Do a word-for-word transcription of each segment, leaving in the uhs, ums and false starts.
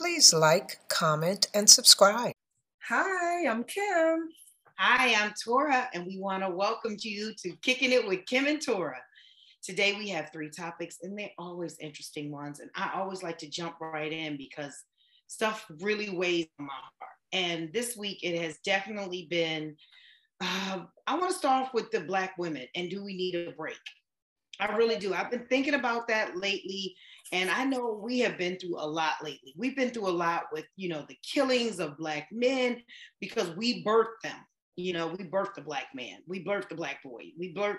Please like, comment, and subscribe. Hi, I'm Kim. Hi, I'm Tora, and we want to welcome you to Kicking It with Kim and Tora. Today we have three topics, and they're always interesting ones. And I always like to jump right in because stuff really weighs on my heart. And this week it has definitely been, uh, I want to start off with the Black women and do we need a break? I really do. I've been thinking about that lately. And I know we have been through a lot lately. We've been through a lot with, you know, the killings of Black men because we birthed them. You know, we birthed the Black man. We birthed the Black boy. We birthed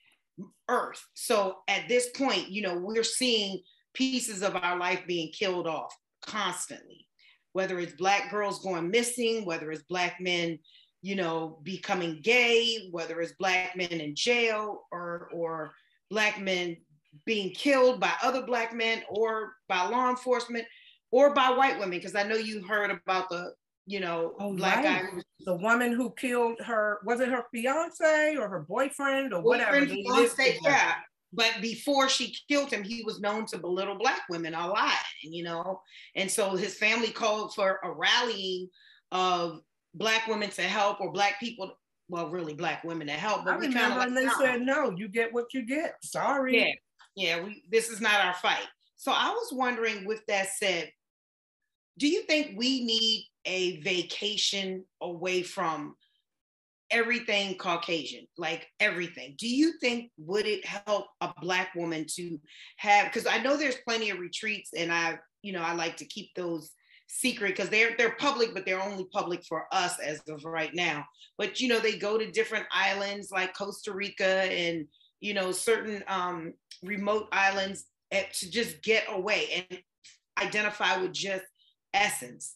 Earth. So at this point, you know, we're seeing pieces of our life being killed off constantly, whether it's Black girls going missing, whether it's Black men, you know, becoming gay, whether it's Black men in jail or, or Black men being killed by other Black men or by law enforcement or by white women. Because I know you heard about the, you know, oh, Black right. guy. Who was, the woman who killed her, was it her fiance or her boyfriend or boyfriend, whatever? fiance, yeah. But before she killed him, he was known to belittle Black women a lot, you know? And so his family called for a rallying of Black women to help or Black people, well, really Black women to help. But I we remember like, and they no. said, no, you get what you get. Sorry. Yeah, yeah, we, this is not our fight. So I was wondering, with that said, do you think we need a vacation away from everything Caucasian, like everything? Do you think, would it help a Black woman to have, because I know there's plenty of retreats and I, you know, I like to keep those secret because they're they're public, but they're only public for us as of right now. But, you know, they go to different islands like Costa Rica and, you know, certain um, remote islands at, to just get away and identify with just essence.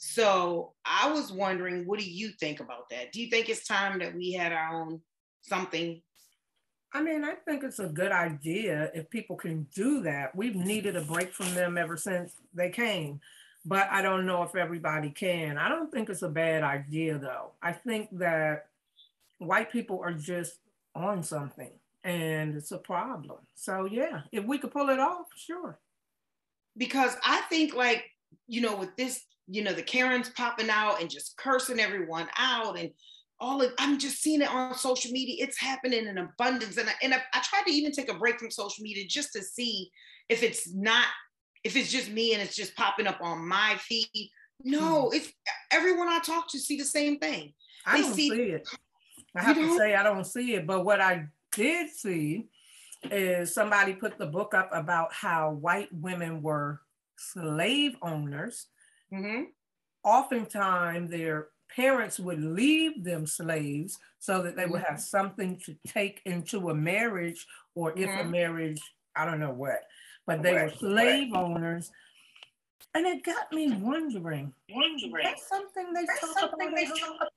So I was wondering, what do you think about that? Do you think it's time that we had our own something? I mean, I think it's a good idea if people can do that. We've needed a break from them ever since they came, but I don't know if everybody can. I don't think it's a bad idea, though. I think that white people are just on something and it's a problem. So yeah, if we could pull it off, sure. Because I think, like, you know, with this, you know, the Karens popping out and just cursing everyone out and all of, I'm just seeing it on social media. It's happening in abundance. And I, and I, I tried to even take a break from social media just to see if it's not, if it's just me and it's just popping up on my feed. No, hmm. It's everyone I talk to see the same thing. I they don't see, see it. I have to say I don't see it. But what I did see is somebody put the book up about how white women were slave owners. Mm-hmm. Oftentimes their parents would leave them slaves so that they mm-hmm. would have something to take into a marriage, or if mm-hmm. a marriage, I don't know what, but they what? were slave what? owners. And it got me wondering, wondering. That's something they that's talk something about. They talk about.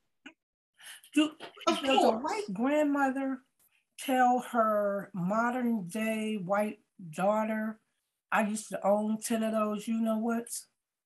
Do, does a white grandmother tell her modern day white daughter, I used to own ten of those, you know what's?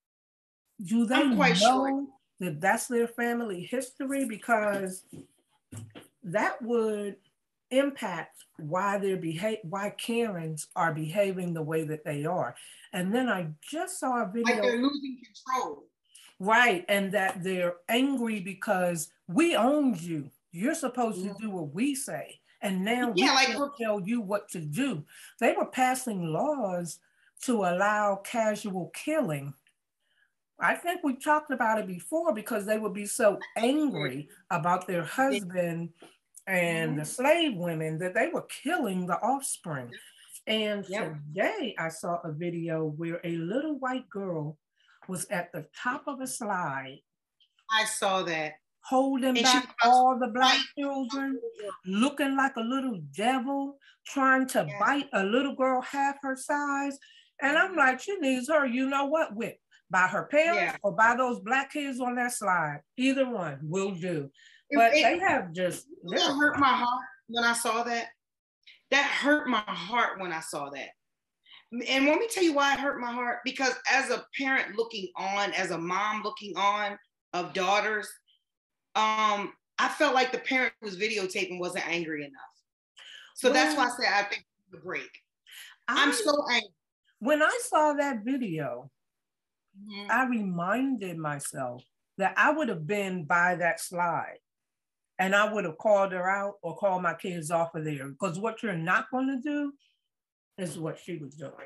Do they know sure. that that's their family history? Because that would impact why they're beha- why Karens are behaving the way that they are. And then I just saw a video. Like they're losing control. Right, and that they're angry because we owned you. You're supposed mm-hmm. to do what we say. And now we yeah, like, can't tell you what to do. They were passing laws to allow casual killing. I think we talked about it before because they would be so angry about their husband and mm-hmm. the slave women that they were killing the offspring. And yep. today I saw a video where a little white girl was at the top of a slide. I saw that. Holding and back all the Black children, looking like a little devil, trying to yes. bite a little girl half her size. And I'm like, she needs her, you know what, with by her parents yeah. or by those Black kids on that slide. Either one will do. But it, they have just... That hurt my heart when I saw that. That hurt my heart when I saw that. And let me tell you why it hurt my heart. Because as a parent looking on, as a mom looking on of daughters, um, I felt like the parent who was videotaping wasn't angry enough. So well, that's why I said I think the break. I, I'm so angry. When I saw that video, mm-hmm. I reminded myself that I would have been by that slide and I would have called her out or called my kids off of there. Because what you're not going to do is what she was doing.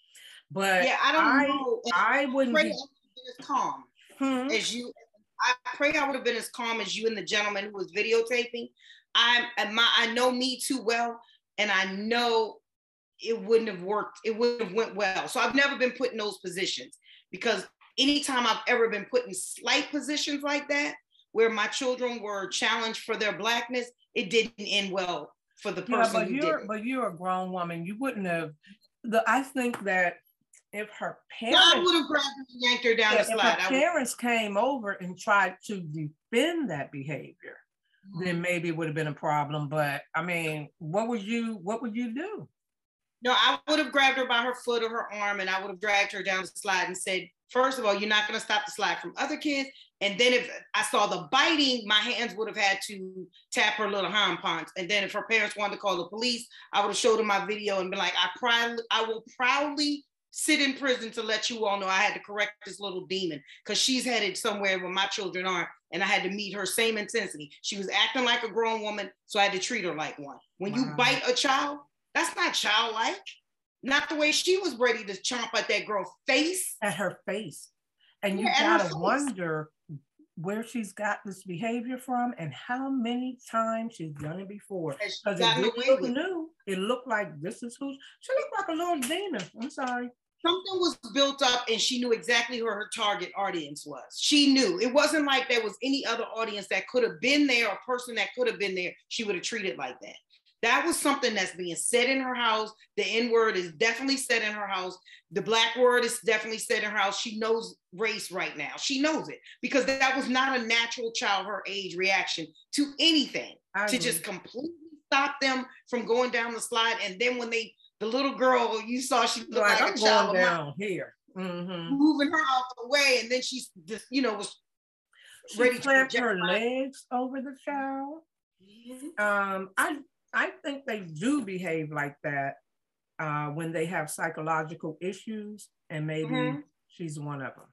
But yeah, I don't I, know. I wouldn't pray be I would have been as calm hmm? as you. I pray I would have been as calm as you and the gentleman who was videotaping. I'm my I know me too well, and I know it wouldn't have worked. It wouldn't have went well. So I've never been put in those positions, because anytime I've ever been put in slight positions like that, where my children were challenged for their Blackness, it didn't end well for the person yeah, but who you're, did it. But you're a grown woman. You wouldn't have. The I think that if her parents, well, I would have grabbed her and yanked her down yeah, the slide. If her parents came over and tried to defend that behavior, mm-hmm. then maybe it would have been a problem. But I mean, what would you? What would you do? No, I would have grabbed her by her foot or her arm, and I would have dragged her down the slide and said, first of all, you're not going to stop the slide from other kids. And then if I saw the biting, my hands would have had to tap her little hind parts. And then if her parents wanted to call the police, I would have showed them my video and been like, I proudly, I will proudly sit in prison to let you all know I had to correct this little demon, because she's headed somewhere where my children aren't. And I had to meet her same intensity. She was acting like a grown woman, so I had to treat her like one. When wow. you bite a child, that's not childlike. Not the way she was ready to chomp at that girl's face. At her face. And you yeah, gotta wonder where she's got this behavior from and how many times she's done it before. Because it didn't look new. It looked like this is who, she looked like a little demon. I'm sorry. Something was built up and she knew exactly who her target audience was. She knew. It wasn't like there was any other audience that could have been there, or person that could have been there, she would have treated like that. That was something that's being said in her house. The N word is definitely said in her house. The Black word is definitely said in her house. She knows race right now. She knows it, because that was not a natural child her age reaction to anything. I to agree. Just completely stop them from going down the slide. And then when they, the little girl, you saw she looked like, like a child going down here, mm-hmm. moving her out the way, and then she's just, you know, was she ready to clamped her legs over the child. Mm-hmm. Um, I. I think they do behave like that uh, when they have psychological issues, and maybe mm-hmm. she's one of them.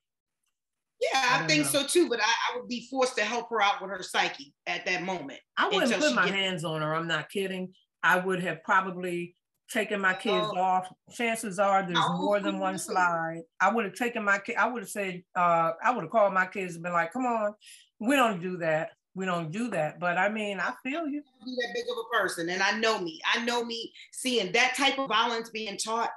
Yeah, I, I think know. so too, but I, I would be forced to help her out with her psyche at that moment. I wouldn't put my hands on her, I'm not kidding. I would have probably taken my kids oh. off. Chances are there's oh. more than one slide. I would have taken my kid, I would have said, uh, I would have called my kids and been like, come on, we don't do that. We don't do that. But I mean, I feel you. Be that big of a person. And I know me. I know me seeing that type of violence being taught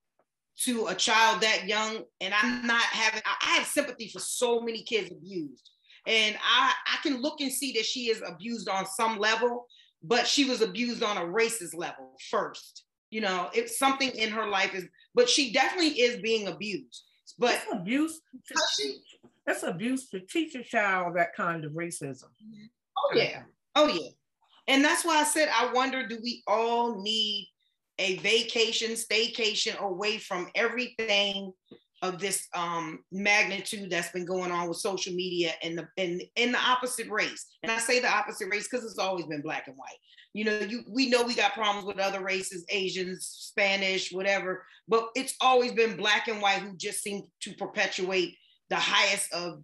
to a child that young. And I'm not having, I have sympathy for so many kids abused. And I, I can look and see that she is abused on some level, but she was abused on a racist level first. You know, it's something in her life is, but she definitely is being abused. But it's abuse. She, That's abuse to teach a child that kind of racism. Oh yeah, oh yeah. And that's why I said, I wonder, do we all need a vacation, staycation away from everything of this um, magnitude that's been going on with social media and the, and, and the opposite race. And I say the opposite race because it's always been black and white. You know, you we know we got problems with other races, Asians, Spanish, whatever, but it's always been black and white who just seem to perpetuate the highest of,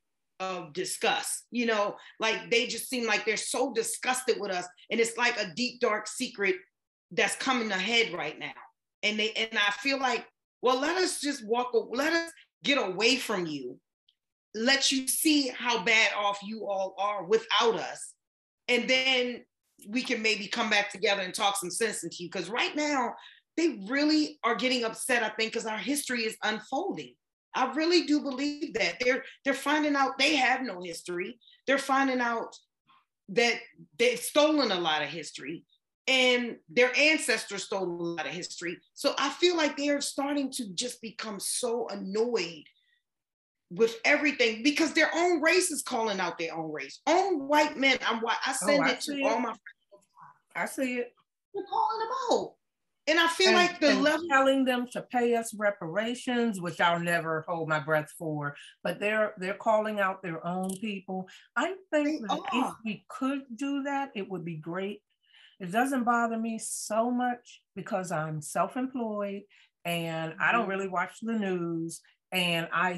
of disgust. You know, like they just seem like they're so disgusted with us. And it's like a deep, dark secret that's coming ahead right now. And they and I feel like, well, let us just walk, let us get away from you. Let you see how bad off you all are without us. And then we can maybe come back together and talk some sense into you. Because right now, they really are getting upset, I think, because our history is unfolding. I really do believe that. They're, they're finding out they have no history. They're finding out that they've stolen a lot of history. And their ancestors stole a lot of history. So I feel like they're starting to just become so annoyed with everything because their own race is calling out their own race. Own white men, I'm white. I send oh, I it to it. all my friends. I see it. They're calling them out. And I feel and, like the and level telling them to pay us reparations, which I'll never hold my breath for, but they're they're calling out their own people. I think that if we could do that, it would be great. It doesn't bother me so much because I'm self-employed and mm-hmm. I don't really watch the news. And I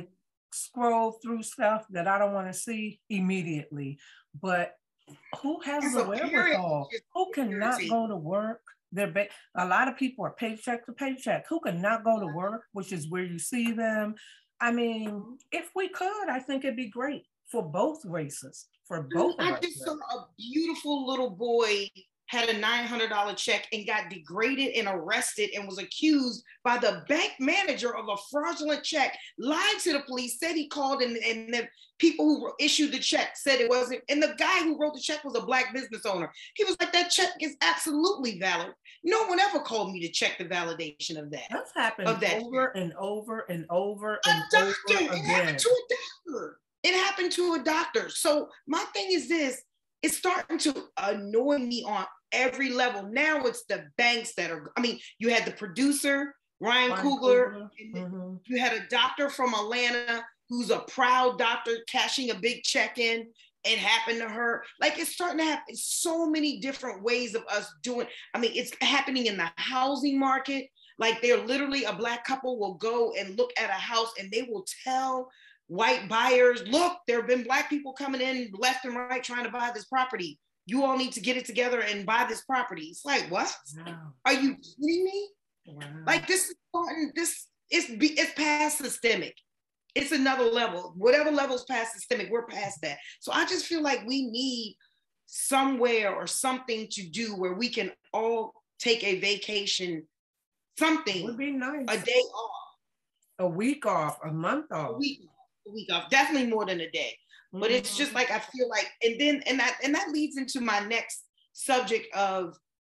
scroll through stuff that I don't want to see immediately. But who has As the a parent, wherewithal? it's Who cannot irritating. go to work? They're ba- a lot of people are paycheck to paycheck. Who cannot go to work, which is where you see them. I mean, if we could, I think it'd be great for both races, for both of I us. just saw a beautiful little boy had a nine hundred dollars check and got degraded and arrested and was accused by the bank manager of a fraudulent check, lied to the police, said he called, and, and the people who issued the check said it wasn't. And the guy who wrote the check was a Black business owner. He was like, that check is absolutely valid. No one ever called me to check the validation of that. That's happened of that over and over and over and a doctor. over It again. happened to a doctor. It happened to a doctor. So my thing is this, it's starting to annoy me on every level. Now it's the banks that are, I mean, you had the producer, Ryan, Ryan Coogler. Coogler. Mm-hmm. You had a doctor from Atlanta who's a proud doctor cashing a big check in. It happened to her. Like, it's starting to happen. So many different ways of us doing. I mean, it's happening in the housing market. Like, they're literally, a Black couple will go and look at a house and they will tell white buyers, look, there have been Black people coming in left and right trying to buy this property. You all need to get it together and buy this property. It's like, what? Wow. Are you kidding me? Wow. Like, this is starting, this is it's past systemic. It's another level. Whatever level's past systemic, we're past that. So I just feel like we need somewhere or something to do where we can all take a vacation, something. Would be nice. A day off. A week off, a month off. A week off. A week off. Definitely more than a day. But mm-hmm. It's just like, I feel like, and then, and that, and that leads into my next subject of,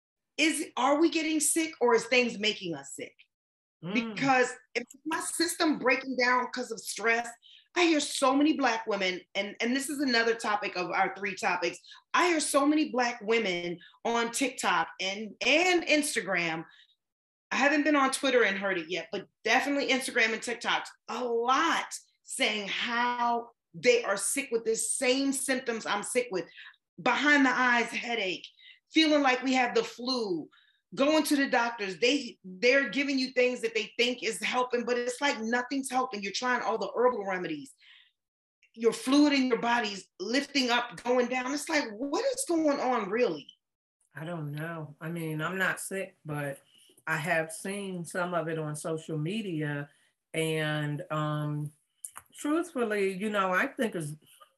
is, are we getting sick or is things making us sick? Mm. Because if my system breaking down because of stress, I hear so many Black women, and, and this is another topic of our three topics. I hear so many Black women on TikTok and, and Instagram. I haven't been on Twitter and heard it yet, but definitely Instagram and TikTok, a lot saying how they are sick with the same symptoms I'm sick with. Behind the eyes headache, feeling like we have the flu, going to the doctors, they, they're giving you things that they think is helping, but it's like nothing's helping. You're trying all the herbal remedies. Your fluid in your body's lifting up, going down. It's like, what is going on really? I don't know. I mean, I'm not sick, but I have seen some of it on social media. And um, truthfully, you know, I think it's,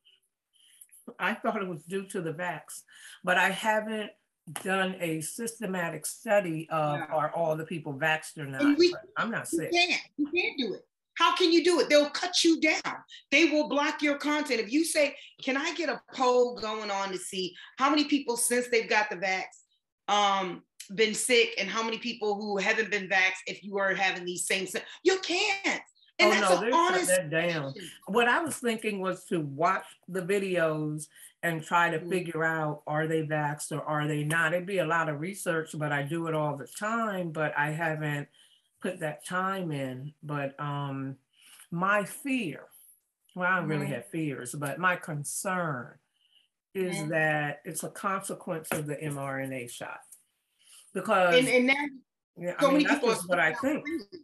I thought it was due to the vax, but I haven't done a systematic study of yeah. Are all the people vaxxed or not. We, I'm not sick. You can't. You can't do it. How can you do it? They'll cut you down. They will block your content. If you say, can I get a poll going on to see how many people since they've got the vax um, been sick and how many people who haven't been vaxxed if you are having these same, you can't. And oh no, they're honest shut that down. What I was thinking was to watch the videos and try to mm-hmm. figure out, are they vaxxed or are they not? It'd be a lot of research, but I do it all the time, but I haven't put that time in. But um, my fear, well, I don't mm-hmm. really have fears, but my concern is mm-hmm. that it's a consequence of the mRNA shot. Because and, and now, yeah, so I mean, many that's people just what I think.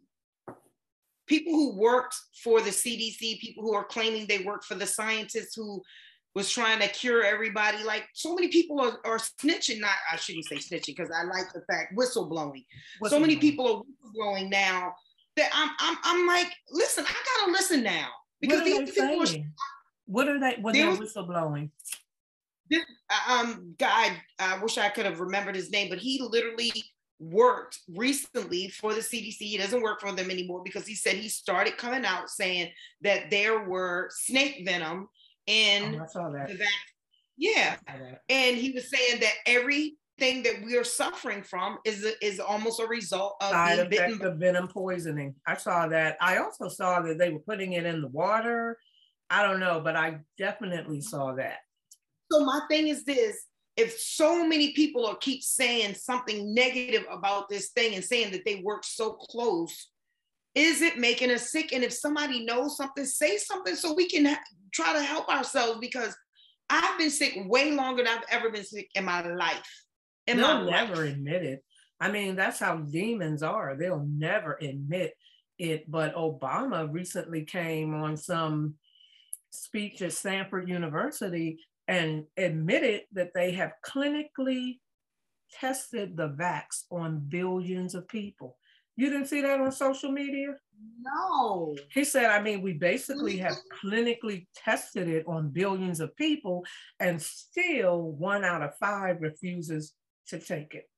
People who worked for the C D C, people who are claiming they work for the scientists who was trying to cure everybody. Like, so many people are, are snitching. Not, I shouldn't say snitching because I like the fact whistleblowing. Whistleblowing. So many people are whistleblowing now that I'm, I'm, I'm like, listen, I gotta listen now because what these people are. What are they? What they're whistleblowing? This um guy, I wish I could have remembered his name, but he literally worked recently for the C D C. He doesn't work for them anymore because he said he started coming out saying that there were snake venom in oh, I saw that. the vaccine. Yeah. And he was saying that everything that we are suffering from is, is almost a result of side being effect of venom poisoning. I saw that. I also saw that they were putting it in the water. I don't know, but I definitely saw that. So my thing is this, if so many people are keep saying something negative about this thing and saying that they work so close, is it making us sick? And if somebody knows something, say something so we can ha- try to help ourselves, because I've been sick way longer than I've ever been sick in my life. In They'll my never life. admit it. I mean, that's how demons are. They'll never admit it, but Obama recently came on some speech at Stanford University and admitted that they have clinically tested the vax on billions of people. You didn't see that on social media? No. He said, I mean, we basically have clinically tested it on billions of people, and still one out of five refuses to take it.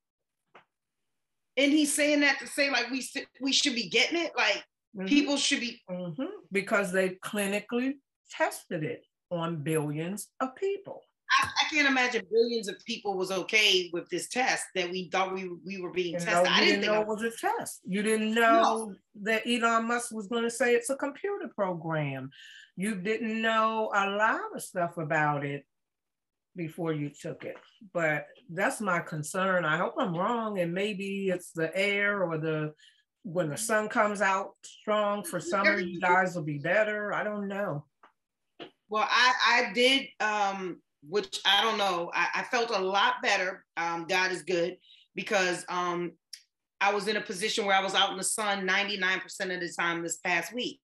And he's saying that to say like we we should be getting it, like mm-hmm. people should be mm-hmm. because they clinically tested it on billions of people. I, I can't imagine billions of people was okay with this test that we thought we we were being you tested. Know, I didn't, didn't think know I, it was a test. You didn't know no. that Elon Musk was going to say it's a computer program. You didn't know a lot of stuff about it before you took it. But that's my concern. I hope I'm wrong, and maybe it's the air or the when the sun comes out strong for summer, you guys will be better. I don't know. Well, I I did. Um, which I don't know, I, I felt a lot better. Um, God is good, because um, I was in a position where I was out in the sun ninety-nine percent of the time this past week.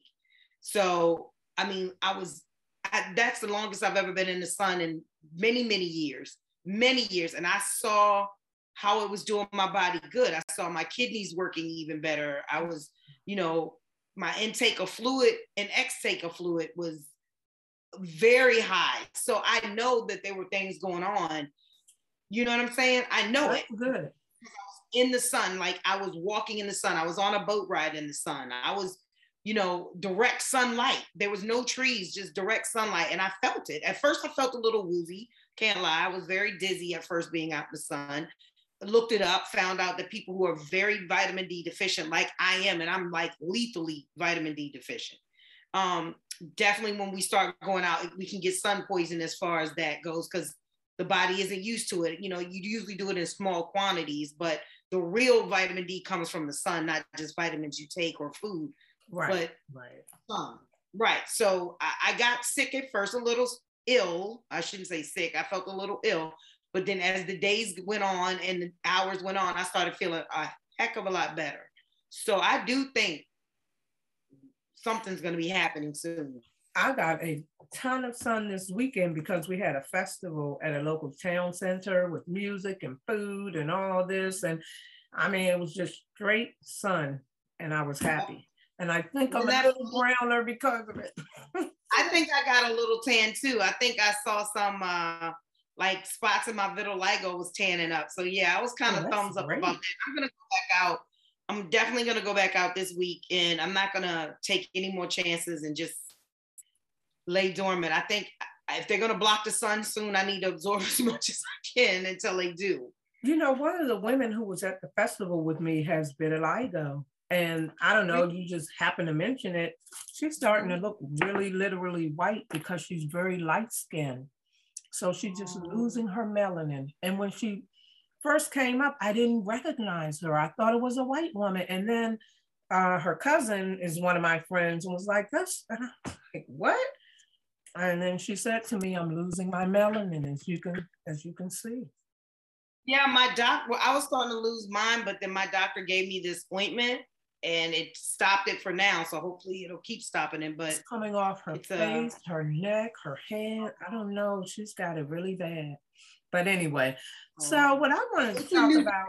So, I mean, I was, I, that's the longest I've ever been in the sun in many, many years, many years. And I saw how it was doing my body good. I saw my kidneys working even better. I was, you know, my intake of fluid and extake of fluid was very high. So I know that there were things going on. You know what I'm saying? I know That's it. Good. In the sun, like I was walking in the sun. I was on a boat ride in the sun. I was, you know, direct sunlight. There was no trees, just direct sunlight. And I felt it. At first I felt a little woozy. Can't lie. I was very dizzy at first being out in the sun. I looked it up, found out that people who are very vitamin D deficient, like I am, and I'm like lethally vitamin D deficient. Um, definitely when we start going out, we can get sun poison as far as that goes, because the body isn't used to it. You know, you usually do it in small quantities, but the real vitamin D comes from the sun, not just vitamins you take or food. Right. But right. sun. Right. So I, I got sick at first, a little ill. I shouldn't say sick. I felt a little ill. But then as the days went on and the hours went on, I started feeling a heck of a lot better. So I do think something's going to be happening soon. I got a ton of sun this weekend because we had a festival at a local town center with music and food and all this. And I mean, it was just straight sun, and I was happy. And I think I'm a little browner because of it. I think I got a little tan too. I think I saw some uh, like spots in my vitiligo was tanning up. So yeah, I was kind of oh, thumbs up great. About that. I'm going to go back out. I'm definitely going to go back out this week, and I'm not going to take any more chances and just lay dormant. I think if they're going to block the sun soon, I need to absorb as much as I can until they do. You know, one of the women who was at the festival with me has vitiligo, and I don't know, you just happen to mention it. She's starting to look really literally white because she's very light skinned. So she's just oh. losing her melanin. And when she first came up, I didn't recognize her. I thought it was a white woman. And then uh, her cousin is one of my friends and was like, "That's like, what?" And then she said to me, "I'm losing my melanin, as you can, as you can see." Yeah, my doc, well, I was starting to lose mine, but then my doctor gave me this ointment and it stopped it for now. So hopefully it'll keep stopping it. But it's coming off her face, uh, her neck, her head. I don't know. She's got it really bad. But anyway, oh. so what I wanted to talk about.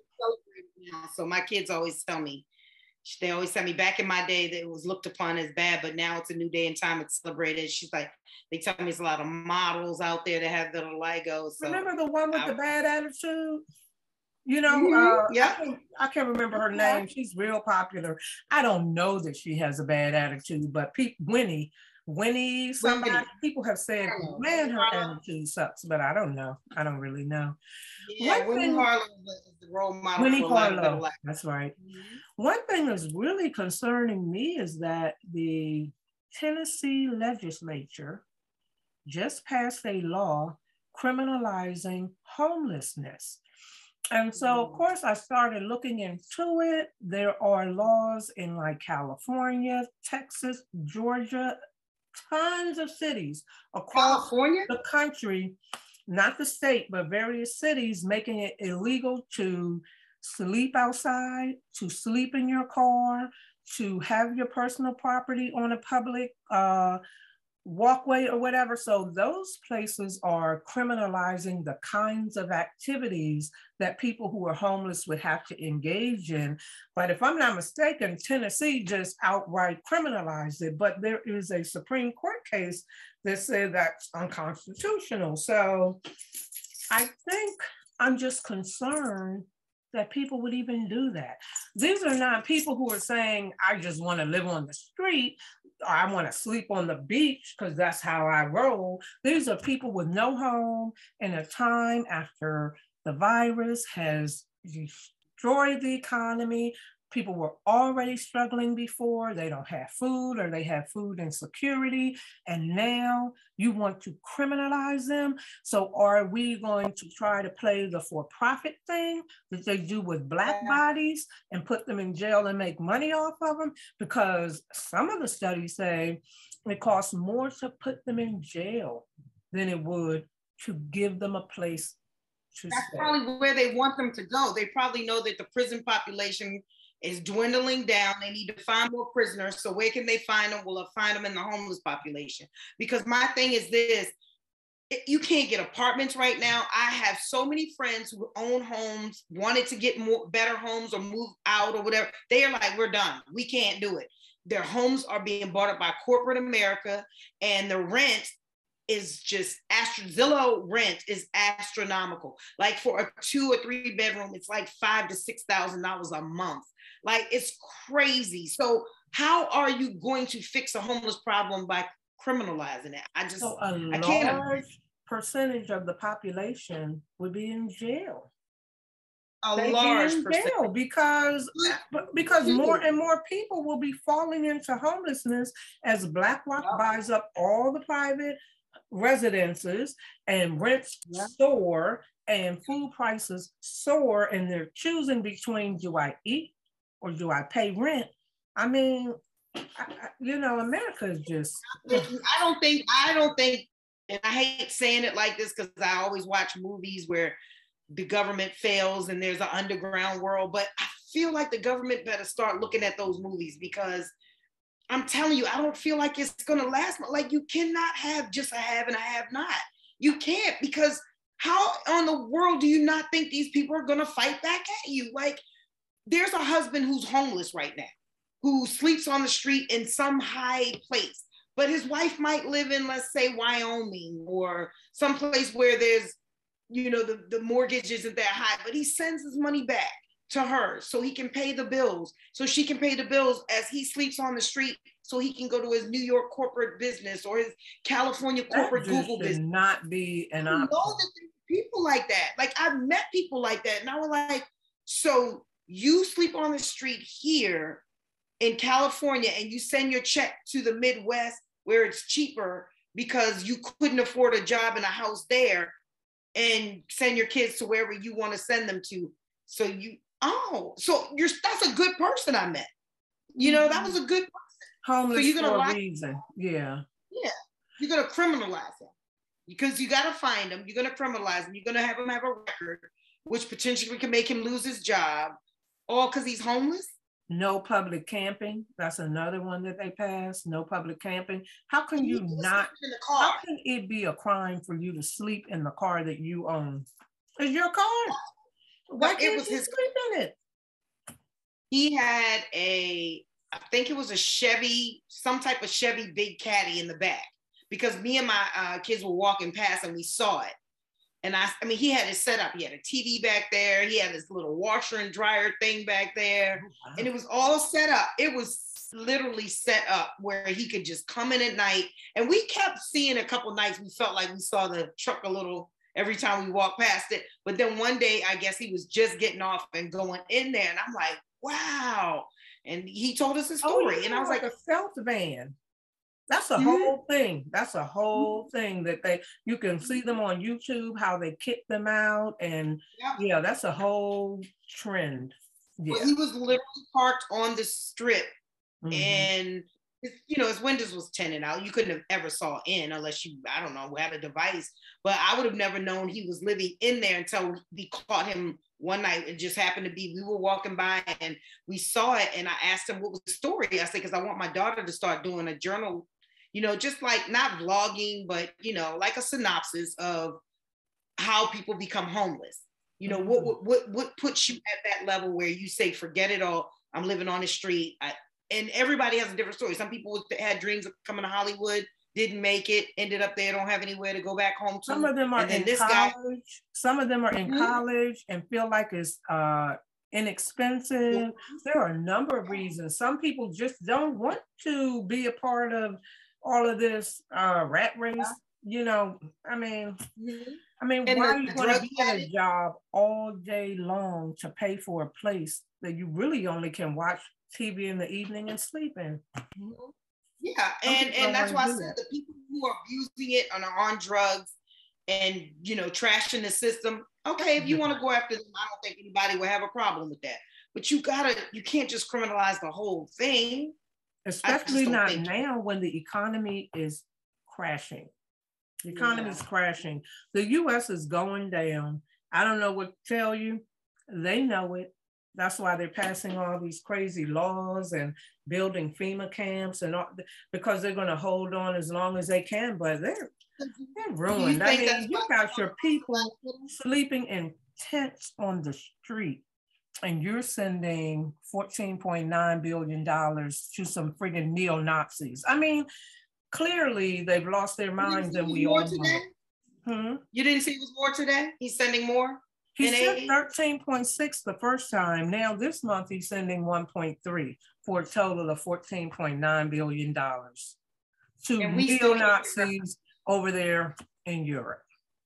So my kids always tell me, they always tell me back in my day that it was looked upon as bad, but now it's a new day and time. It's celebrated. She's like, they tell me there's a lot of models out there that have vitiligo. So remember the one with I, the bad attitude? You know, mm-hmm, uh, yeah. I, can't, I can't remember her name. She's real popular. I don't know that she has a bad attitude, but pe- Winnie, Winnie, somebody, Winnie. People have said, man, her attitude sucks, but I don't know. I don't really know. Yeah, One Winnie thing, Harlow is the role model. Winnie Harlow, that's right. Mm-hmm. One thing that's really concerning me is that the Tennessee legislature just passed a law criminalizing homelessness. And so, of course, I started looking into it. There are laws in like California, Texas, Georgia, tons of cities across California? the country, not the state, but various cities, making it illegal to sleep outside, to sleep in your car, to have your personal property on a public uh, walkway or whatever. So those places are criminalizing the kinds of activities that people who are homeless would have to engage in. But if I'm not mistaken, Tennessee just outright criminalized it. But there is a Supreme Court case that said that's unconstitutional. So I think I'm just concerned that people would even do that. These are not people who are saying, I just want to live on the street, or I want to sleep on the beach because that's how I roll. These are people with no home in a time after the virus has destroyed the economy. People were already struggling before. They don't have food, or they have food insecurity. And now you want to criminalize them. So are we going to try to play the for-profit thing that they do with Black bodies and put them in jail and make money off of them? Because some of the studies say it costs more to put them in jail than it would to give them a place to That's stay. probably where they want them to go. They probably know that the prison population is dwindling down. They need to find more prisoners. So where can they find them? Well, they'll find them in the homeless population. Because my thing is this, you can't get apartments right now. I have so many friends who own homes, wanted to get more better homes or move out or whatever. They are like, we're done. We can't do it. Their homes are being bought up by corporate America, and the rent is just astro Zillow rent is astronomical. Like for a two or three bedroom, it's like five to six thousand dollars a month. Like it's crazy. So how are you going to fix a homeless problem by criminalizing it? I just so a I can't. large percentage of the population would be in jail. A They'd large be in percentage. jail because because more and more people will be falling into homelessness as BlackRock Yep. buys up all the private residences and rents Yep. soar and food prices soar, and they're choosing between, do I eat or do I pay rent? I mean, I, I, you know, America is just. I don't think, I don't think, and I hate saying it like this because I always watch movies where the government fails and there's an underground world, but I feel like the government better start looking at those movies, because I'm telling you, I don't feel like it's gonna last. Like, you cannot have just a have and a have not. You can't, because how on the world do you not think these people are gonna fight back at you? Like, there's a husband who's homeless right now, who sleeps on the street in some high place, but his wife might live in, let's say, Wyoming or someplace where there's, you know, the, the mortgage isn't that high, but he sends his money back to her so he can pay the bills, so she can pay the bills as he sleeps on the street, so he can go to his New York corporate business or his California corporate That just Google should business. not be an I know option. that there's people like that. Like, I've met people like that, and I was like, so you sleep on the street here in California and you send your check to the Midwest where it's cheaper because you couldn't afford a job in a house there, and send your kids to wherever you want to send them to. So you, oh, so you're, that's a good person I met. You know, that was a good person. Homeless So you're gonna for a lie- reason. Yeah. Yeah, you're gonna criminalize them because you gotta find them. You're gonna criminalize them. You're gonna have him have a record, which potentially can make him lose his job, all because he's homeless. No public camping. That's another one that they passed. No public camping. How can you He not? sleeps in the How car. can it be a crime for you to sleep in the car that you own? It's your car. Why it can't was you his- sleep in it? He had a, I think it was a Chevy, some type of Chevy big caddy in the back, because me and my uh, kids were walking past and we saw it. And I, I mean, he had it set up. He had a T V back there. He had this little washer and dryer thing back there. Wow. And it was all set up. It was literally set up where he could just come in at night. And we kept seeing a couple nights, we felt like we saw the truck a little every time we walked past it. But then one day, I guess he was just getting off and going in there. And I'm like, wow. And he told us his story. Oh, yeah, and I was like, a stealth van. That's a Mhm. whole thing. That's a whole thing that they, you can see them on YouTube, how they kick them out. And yeah. yeah, that's a whole trend. Well, Yeah. he was literally parked on the strip. Mhm. And his, you know, his windows was tinted out. You couldn't have ever saw in unless you, I don't know, had a device. But I would have never known he was living in there until we caught him one night. It just happened to be, we were walking by and we saw it. And I asked him what was the story. I said, because I want my daughter to start doing a journal, you know, just like not vlogging, but, you know, like a synopsis of how people become homeless. You know, mm-hmm. what, what, what puts you at that level where you say, forget it all, I'm living on the street. I, and everybody has a different story. Some people had dreams of coming to Hollywood, didn't make it, ended up there, don't have anywhere to go back home to. Some of them are in this college. Guy, some of them are in mm-hmm. college and feel like it's uh, inexpensive. Yeah. There are a number of reasons. Some people just don't want to be a part of all of this uh, rat race. Yeah. You know, I mean, mm-hmm. I mean, and why are you going to be at a job all day long to pay for a place that you really only can watch T V in the evening and sleep in? Mm-hmm. Yeah, and, and that's why I said that. The people who are abusing it and are on drugs and, you know, trashing the system, okay, if you want to go after them, I don't think anybody will have a problem with that. But you gotta, you can't just criminalize the whole thing. Especially not now when the economy is crashing. The economy is yeah. crashing. The U S is going down. I don't know what to tell you. They know it. That's why they're passing all these crazy laws and building FEMA camps and all, because they're going to hold on as long as they can, but they're, they're ruined. I mean, you got your people sleeping in tents on the street and you're sending fourteen point nine billion dollars to some friggin' neo-Nazis. I mean, clearly they've lost their minds and we all know. Hmm? You didn't see it was more today? He's sending more? He sent thirteen point six the first time. Now this month he's sending one point three for a total of fourteen point nine billion dollars to neo-Nazis over there in Europe.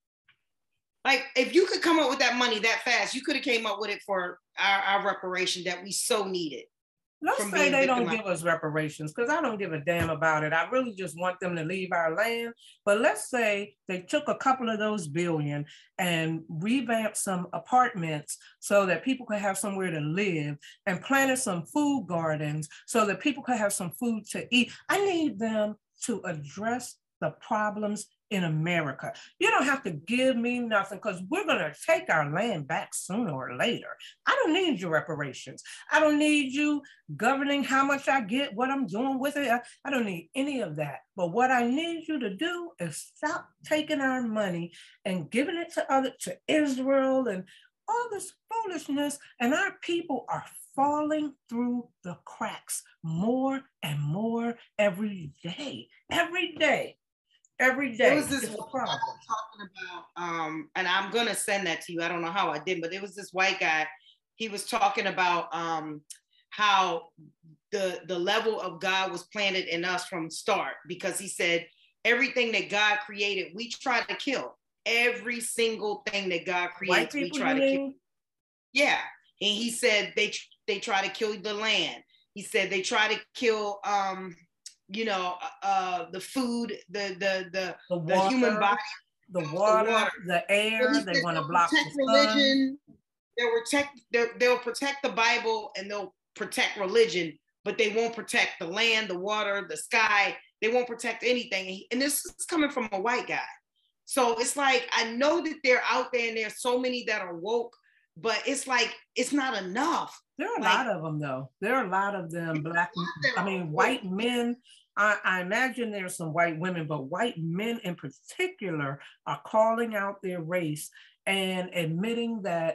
Like, if you could come up with that money that fast, you could have came up with it for our, our reparation that we so needed. Let's say they don't give us reparations, because I don't give a damn about it. I really just want them to leave our land. But let's say they took a couple of those billion and revamped some apartments so that people could have somewhere to live and planted some food gardens so that people could have some food to eat. I need them to address the problems in America. You don't have to give me nothing because we're going to take our land back sooner or later. I don't need your reparations. I don't need you governing how much I get, what I'm doing with it. I, I don't need any of that. But what I need you to do is stop taking our money and giving it to other, to Israel and all this foolishness. And our people are falling through the cracks more and more every day, every day. Every day. It was this one guy talking about, um, and I'm gonna send that to you. I don't know how I did, but it was this white guy. He was talking about um, how the the level of God was planted in us from start, because he said everything that God created, we try to kill. Every single thing that God creates, we try to kill. Yeah, and he said they they try to kill the land. He said they try to kill. Um, you know, uh, the food, the the the, the, water, the human body, the water, the, water. the air. So they want to block the religion. They'll protect. They'll protect the Bible and they'll protect religion, but they won't protect the land, the water, the sky. They won't protect anything. And this is coming from a white guy. So it's like, I know that they're out there and there's so many that are woke, but it's like, it's not enough. There are a like, lot of them though. There are a lot of them, black, I mean, white men. I, I imagine there's some white women, but white men in particular are calling out their race and admitting that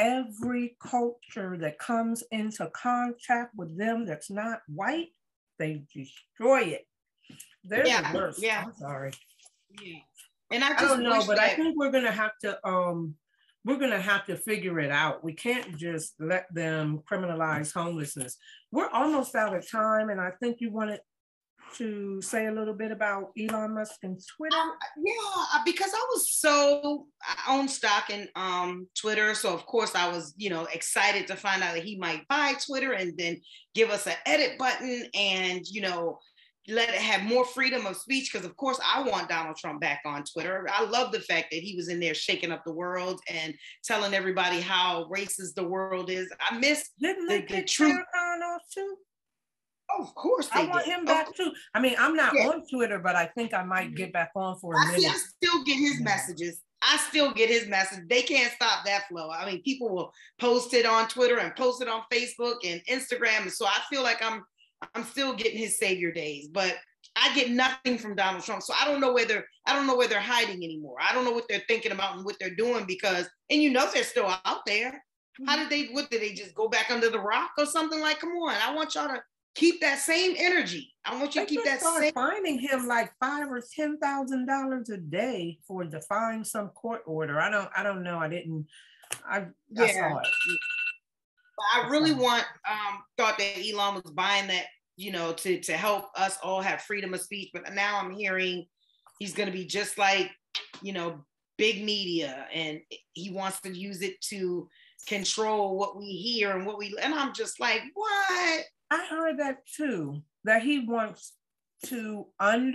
every culture that comes into contact with them that's not white, they destroy it. They're yeah, the worst. Yeah. I'm sorry. Yeah. And I, just I don't know, but that... I think we're gonna have to um we're gonna have to figure it out. We can't just let them criminalize homelessness. We're almost out of time, and I think you wanted to say a little bit about Elon Musk and Twitter? Uh, yeah, because I was so, I own stock in um, Twitter. So of course I was, you know, excited to find out that he might buy Twitter and then give us an edit button and, you know, let it have more freedom of speech. Because of course I want Donald Trump back on Twitter. I love the fact that he was in there shaking up the world and telling everybody how racist the world is. I miss Didn't the, they the truth. Off too? Oh, of course they I want did. him back oh, too. I mean, I'm not yeah. on Twitter, but I think I might get back on for a I minute. see, I still get his messages. I still get his message. They can't stop that flow. I mean, people will post it on Twitter and post it on Facebook and Instagram. And so I feel like I'm I'm still getting his savior days, but I get nothing from Donald Trump. So I don't know whether I don't know where they're hiding anymore. I don't know what they're thinking about and what they're doing because, and you know they're still out there. How did they, what did they just go back under the rock or something? Like, come on, I want y'all to keep that same energy. I want you they to keep that start same. Finding him like five or ten thousand dollars a day for defying some court order. I don't, I don't know. I didn't. I, yeah. I saw it. But I really want um thought that Elon was buying that, you know, to to help us all have freedom of speech. But now I'm hearing he's going to be just like, you know, big media, and he wants to use it to control what we hear and what we. And I'm just like, what? I heard that too, that he wants to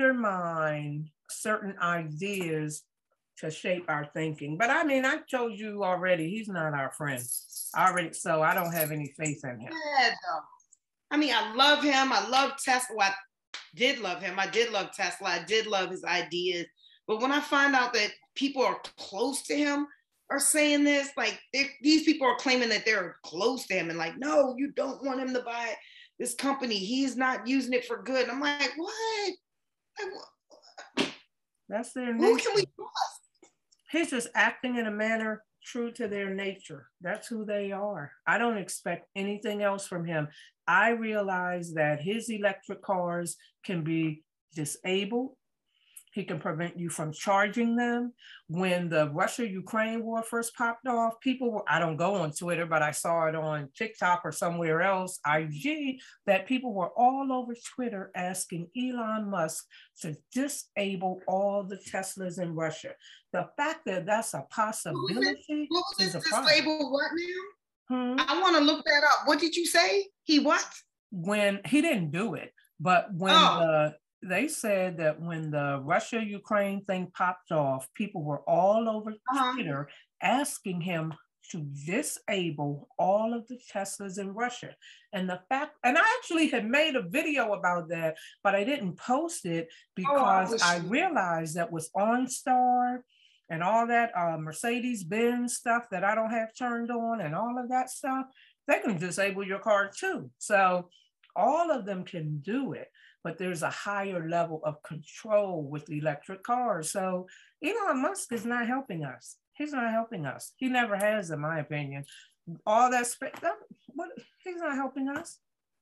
undermine certain ideas to shape our thinking. But I mean, I told you already, he's not our friend. Already, so I don't have any faith in him. Yeah, no. I mean, I love him. I love Tesla. Well, I did love him. I did love Tesla. I did love his ideas. But when I find out that people are close to him are saying this, like these people are claiming that they're close to him and like, no, you don't want him to buy this company. He's not using it for good. And I'm like, what? Like, what? That's their nature. Who can we trust? He's just acting in a manner true to their nature. That's who they are. I don't expect anything else from him. I realize that his electric cars can be disabled. He can prevent you from charging them. When the Russia-Ukraine war first popped off, people were, I don't go on Twitter, but I saw it on TikTok or somewhere else, I G, that people were all over Twitter asking Elon Musk to disable all the Teslas in Russia. The fact that that's a possibility what was is it, a problem. Disable what now? Hmm? I want to look that up. What did you say? He what? When he didn't do it, but when oh. the they said that when the Russia-Ukraine thing popped off, people were all over uh-huh. Twitter asking him to disable all of the Teslas in Russia. And the fact, and I actually had made a video about that, but I didn't post it because oh, I, I realized that with OnStar and all that uh, Mercedes-Benz stuff that I don't have turned on and all of that stuff, they can disable your car too. So all of them can do it. But there's a higher level of control with electric cars. So Elon Musk is not helping us. He's not helping us. He never has, in my opinion. All that, that what, he's not helping us.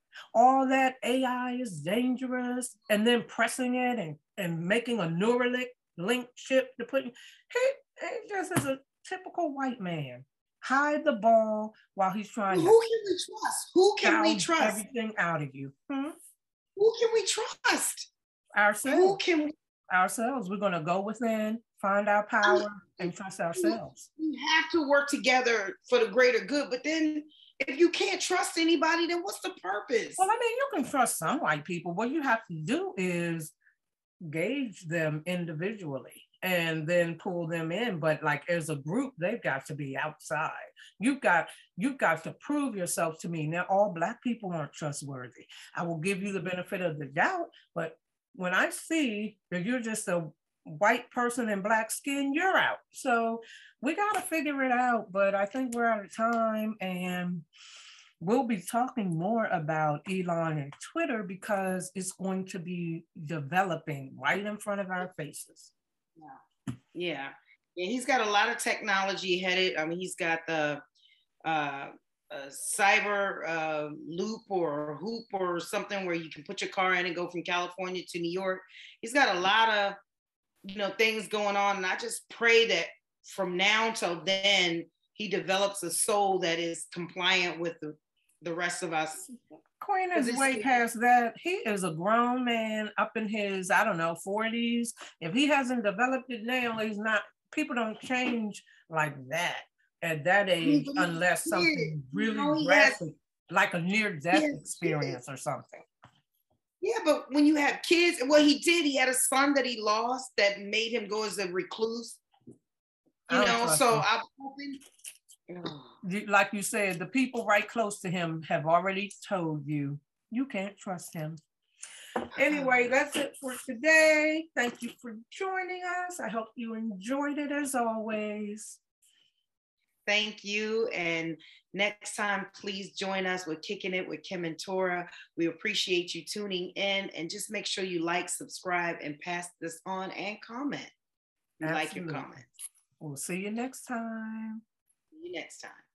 All that A I is dangerous, and then pressing it and, and making a Neuralink link chip to put, he, he just is a typical white man. Hide the ball while he's trying Who to. Who can we trust? Who can we trust? Everything out of you. Hmm? Who can we trust? Ourselves. Who can we? Ourselves. We're going to go within, find our power, and trust ourselves. We have to work together for the greater good. But then if you can't trust anybody, then what's the purpose? Well, I mean, you can trust some white people. What you have to do is gauge them individually and then pull them in. But like as a group, they've got to be outside. You've got, you've got to prove yourself to me. Now, all Black people aren't trustworthy. I will give you the benefit of the doubt, but when I see that you're just a white person in Black skin, you're out. So we got to figure it out, but I think we're out of time, and we'll be talking more about Elon and Twitter because it's going to be developing right in front of our faces. Yeah, yeah, yeah. He's got a lot of technology headed. I mean, he's got the uh, uh, cyber uh, loop or hoop or something where you can put your car in and go from California to New York. He's got a lot of, you know, things going on, and I just pray that from now till then he develops a soul that is compliant with the, the rest of us. Queen is way past that. He is a grown man up in his, I don't know, forties. If he hasn't developed it now, he's not, people don't change like that at that age unless something really no, drastic, has, like a near-death experience or something. Yeah, but when you have kids, well, he did. He had a son that he lost that made him go as a recluse. You know, so I'm hoping. Like you said, the people right close to him have already told you, you can't trust him. Anyway, that's it for today. Thank you for joining us. I hope you enjoyed it as always. Thank you. And next time, please join us with Kicking It with Kim and Tora. We appreciate you tuning in, and just make sure you like, subscribe, and pass this on and comment. We like your comments. We'll see you next time. See you next time.